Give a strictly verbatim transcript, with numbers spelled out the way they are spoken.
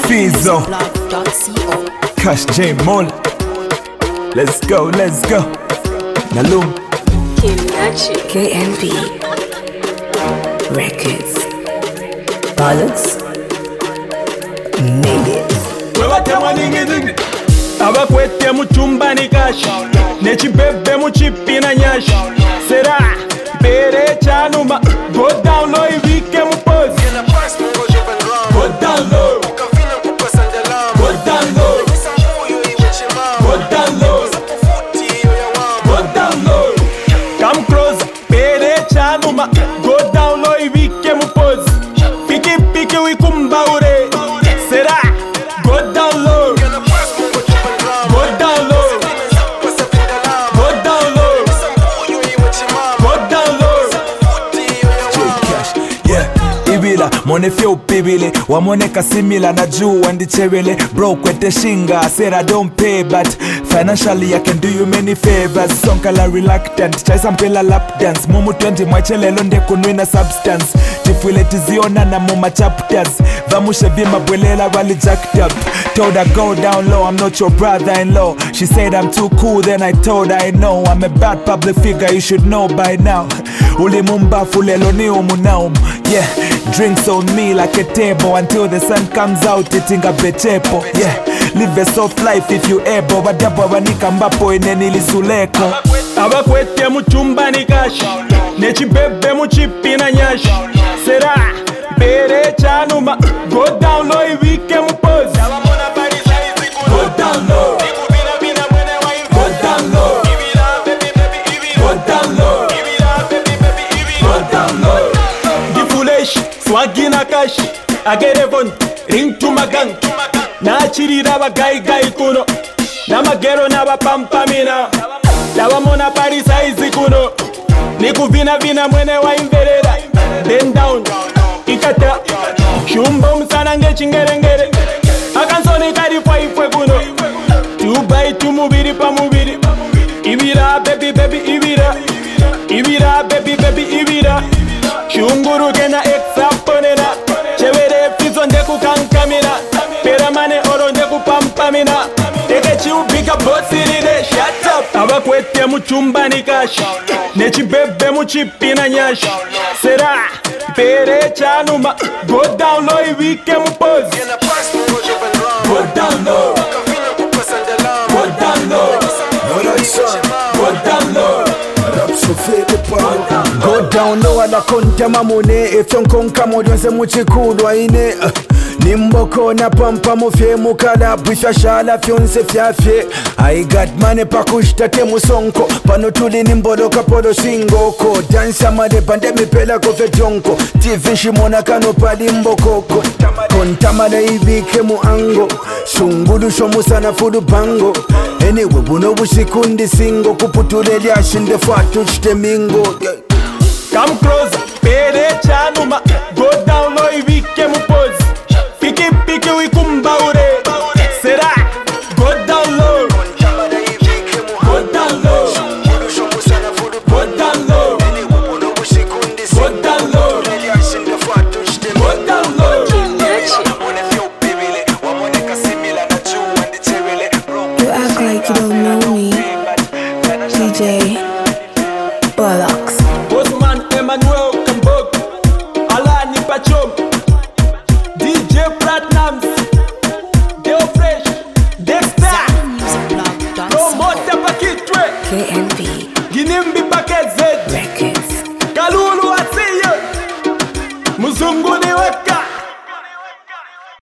Fizo, Cash J Mol. Let's go, let's go. Nalum K M B Records. Bollocks made it. Abakwete muchumba ni cash, nechibebe muchipi na nyash. Sera bere chanuma, go down low ibike mupose. Go down low, go down low, go down low, go down low. Come close, bere chanuma, go down low ibike mupose. Piki piki wikumba ure. Sera go down low. Mone fyo upibile, wamoneka simila na juu wandichewele. Bro kwete shinga, said I don't pay, but financially I can do you many favors. Sonkala reluctant, chai sampela lap dance. Mumu twenty mwachele londe kunwina substance. Tifwile tiziona na muma chapters. Vamushe vima bwelela wali jacked up. Told her go down low, I'm not your brother-in-law. She said I'm too cool, then I told her I know. I'm a bad public figure, you should know by now. Uli mumba fulelo ni umunaum. Yeah, drinks on me like a table until the sun comes out, eating a bechepo. Yeah, live a soft life if you able. Wadapo wanika mbapo inenili suleko. Abakwete muchumba ni cash, nechibebe muchipi na nyash. Sera bere chanuma, go down low ibike mupose. Go down low, go down low, go down low, go down low. Swaggy na cash, I get a phone, ring to my gang. Na chiri raba gai gai kuno, na magero na ba pampamina. Dawa mona pari size kuno, niku vina vina mwene wa invereda. Then down, ikata, shumbo msana nge chingere ngere. Akansoni kari fwa ifwe kuno, two by two mubiri pa mubiri. Ibira baby baby ibira, ibira baby baby ibira. Shunguru gena exaponena, chevere fizo ndeku kankamina. Pera mane oro ndeku pampamina. Eke chiu big up bossy de shut up. Abakwete muchumba ni cash, nechibebe muchipi na nyash. Sera pere chanuma, go down low ibike mupose. Go down low, go down low, go down low. Go down low ala konta mamone. Efyon konka modonse muchikulu aine. Nimboko na pampa mufye mukala bwisha shala fyonse fyafye. I got money pakushtate musonko. Pano tuli nimboloka polo singoko. Dansa made pande mipela kofe tionko. Tivi shimona kano pali mbokoko. Kontamale ibike muango. Sungulu shomusana fudu bango. Anyway buno bushikundi singo. Kuputule liashinde fatu chite mingo. Come close, pere chanuma, go down low ibike mupose. Piki piki wikumba ure. Sera go down low, go down low, go down low, go down low, go down low. You act like you don't know me, D J Bollocks. Bosman Emmanuel Kambok, Alani Pachom, D J Platinums, Deo Fresh, Dexter, Promoter Pakitwe, K M B Ginimbi Bakez.